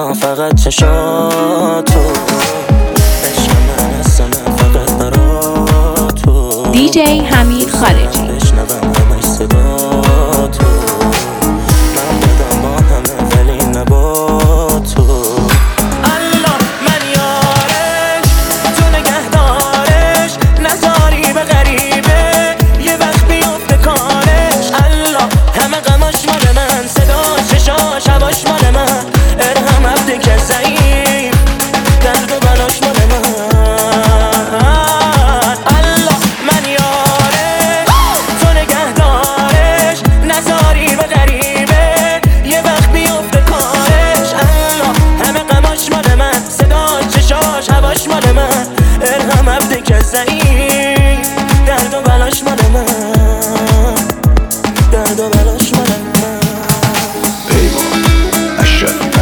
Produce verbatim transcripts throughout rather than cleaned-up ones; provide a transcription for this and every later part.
تنها فقط چشاتو، عشق من هست من فقط برا تو. دیجی حمید خارجی. بشنوم همش صدا تو، من بدم با همه ولی نبا تو. الله من یارش، تو نگهدارش، نذاری به غریبه یه وقت بیفته کارش. الله همه غماش مال من، صدا چشاش هواش مال من، ارهم عبده که ضعیف، درد و بلاش مال من. الله من یارش، تو نگهدارش، نذاری به غریبه یه وقت بیفته کارش. الله همه غماش مال من، صدا چشاش هواش مال من، ارهم عبده که ضعیف، درد و بلاش مال من، درد و بلاش مال من. پیمان اشرفی.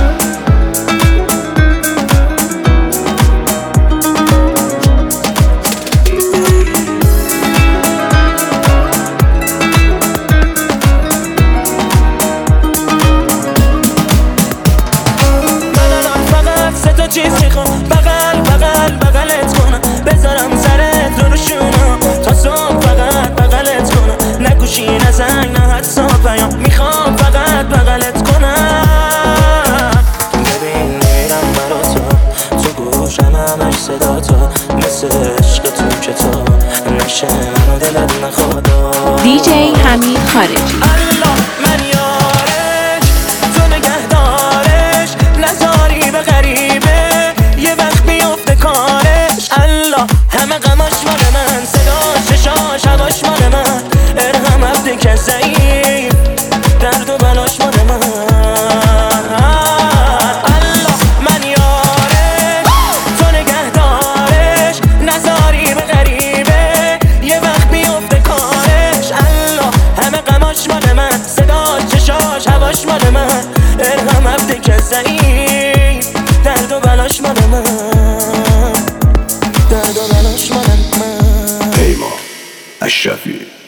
من الان فقط سه تا چیز میخوام، بغل بغل بغلت کنم، بذارم سرت رو روشونم تا صبح، فقط بغلت کنم، نگوشی نزنگ نه حدسا پیام، میخوام فقط بغلت کنم. ببین میرم برا تو، تو گوشم همش صدا تو، مثل عشق تو که تو نشه منو دلت نخوادا. دیجی حمید خارجی. الله من یارش، تو نگهدارش، نذاری به غریبه یه وقت بیفته کارش. الله همه غماش مال من، صدا چشاش هواش مال من، ارهم عبده که ضعیف، درد و بلاش مال من. الله من یارش، تو نگهدارش، نذاری به غریبه یه وقت بیفته کارش. الله همه غماش مال من، صدا چشاش هواش مال من، ارهم عبده که ضعیف، درد و بلاش مال من، درد و بلاش مال من. پیمان اشرفی.